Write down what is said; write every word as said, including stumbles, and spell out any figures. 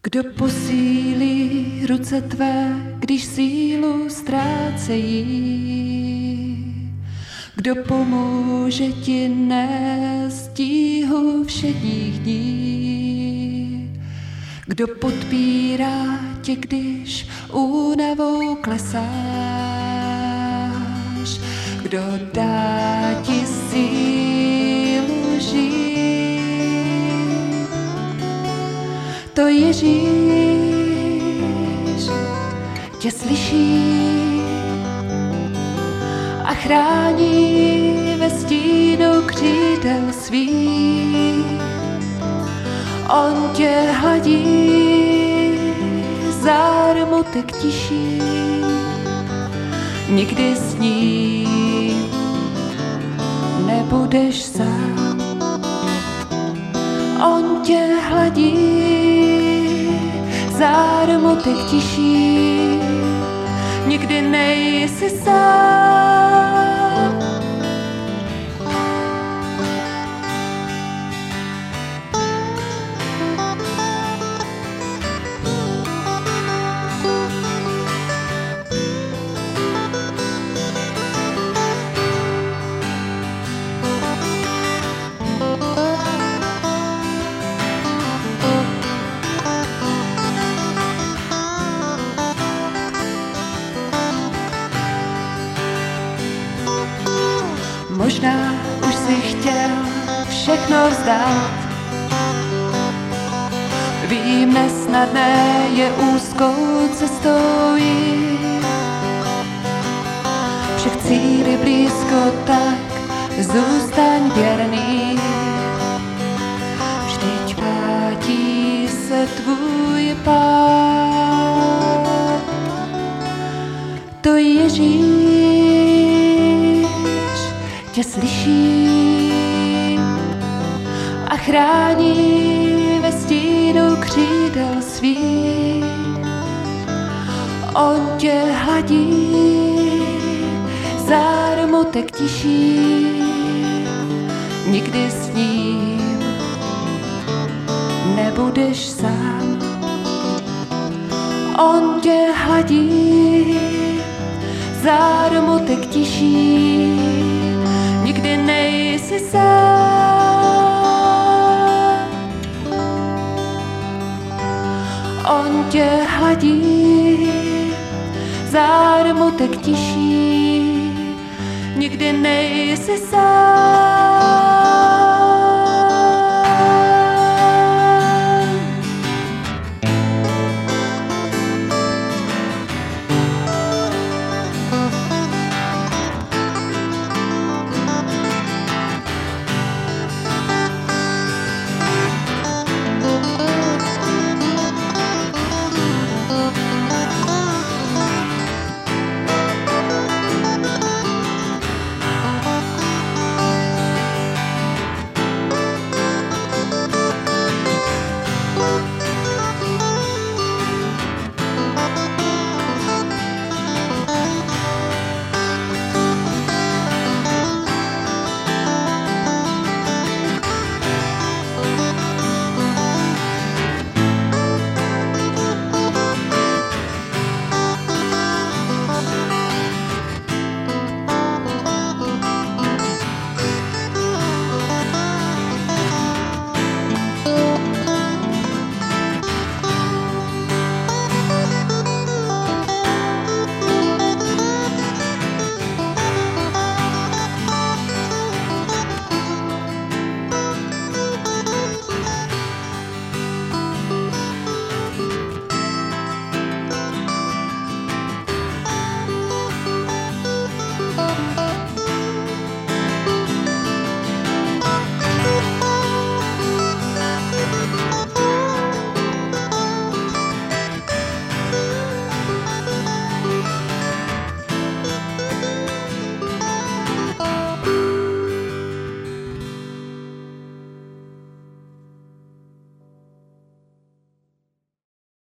Kdo posílí ruce tvé, když sílu ztrácejí? Kdo pomůže ti nést tíhu všedních dní? Kdo podpírá tě, když únavou klesáš? Kdo dá ti sílu žít? To Ježíš tě slyší a chrání ve stínu křídel svých. On tě hladí, zármutek tiší, nikdy s ním nebudeš sám. On tě hladí, zármutek tiší, nikdy nejsi sám. Možná už si chtěl všechno vzdát. Vím, nesnadné je úzkou cestou jít. Všech cíli blízko, tak zůstaň věrný. Vždyť vrátí se tvůj Pán. To Ježíš tě slyší a chrání ve stínu křídel svých. On tě hladí, zármutek tiší, nikdy s ním nebudeš sám. On tě hladí, zármutek tiší, nikdy nejsi sám. On tě hladí, zármutek tiší, nikdy nejsi sám.